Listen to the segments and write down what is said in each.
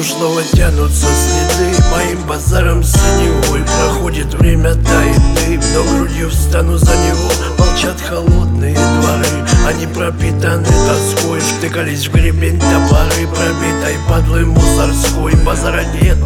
прошлого тянутся следы, моим базаром синевой проходит время, тает дым, но грудью встану за него. Молчат холодные дворы, они пропитаны тоской, втыкались в гребень топоры пробитой падлой мусорской. Базара нет,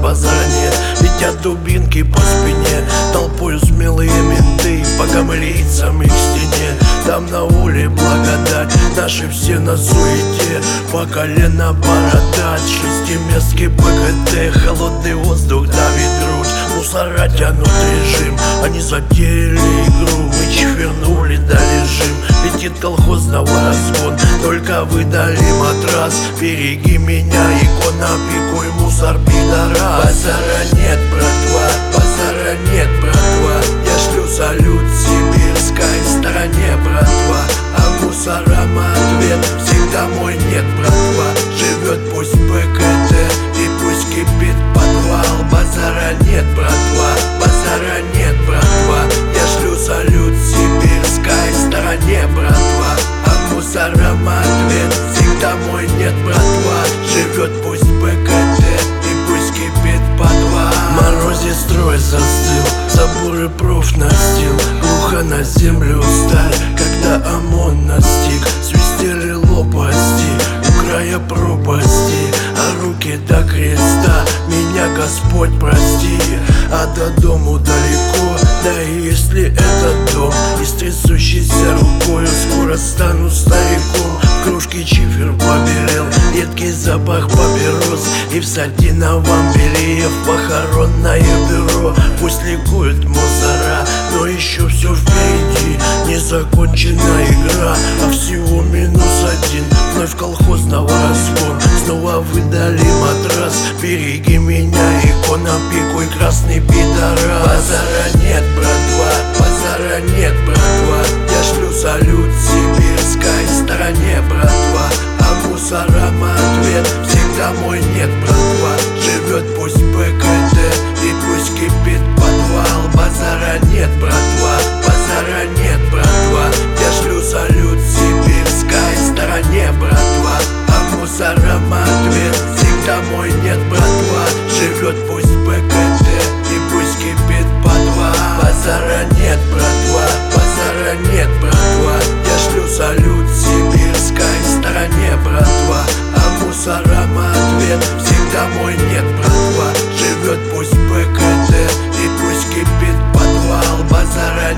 летят дубинки по спине, толпою смелые менты по гамлицам их стене. Там на воле благодать, наши все на суете, по колено бородать, шестиместки ПКТ, холодный воздух давит грудь, мусора тянут режим, они затеяли игру, мы чвернули да лежим. Летит колхозного разгон, только выдали матрас, береги меня, икона, пикуй мусор, пидорас. Базара нет, братва, базара нет, братва, я шлю салют сибирской стороне, братва, а мусорам ответ всегда мой нет, братва. Живет пусть ПКТ и пусть кипит подвал. Базара нет, братва, базара нет, братва, я шлю салют сибирской стороне, братва, а мусорам ответ всегда мой нет, братва. Живет пусть ПКТ и пусть кипит подвал. В морозе строй застыл, заборы проф настил, глухо на землю сталь, когда ОМОН настиг. Свистели лопасти у края пропасти, а руки до креста меня Господь прости. А до дому далеко, да и если этот дом и с трясущейся рукою скоро стану стариком. В кружке чифер побелел, едкий запах папирос, и в сатиновом белье в похоронное бюро. Пусть ликуют мусора, но еще все впереди, не закончена игра, а всего -1. Вновь колхозного разгон, снова выдали матрас, береги меня, икона, пикуй, красный пидорас. Базара нет, братва, базара нет, братва, я шлю салют сибирской стороне, братва, а мусорам ответ всегда мой нет, братва. Живет пусть ПКТ и пусть кипит подвал. Базара нет, братва, базара нет, братва, я шлю салют сибирской стороне, братва, а мусорам ответ всегда мой нет, братва. Живет пусть ПКТ и пусть кипит подвал. Базара нет, братва, базара нет, братва, я шлю салют сибирской стороне, братва, а мусорам ответ всегда мой нет, братва. Живет пусть ПКТ и пусть кипит подвал. Базара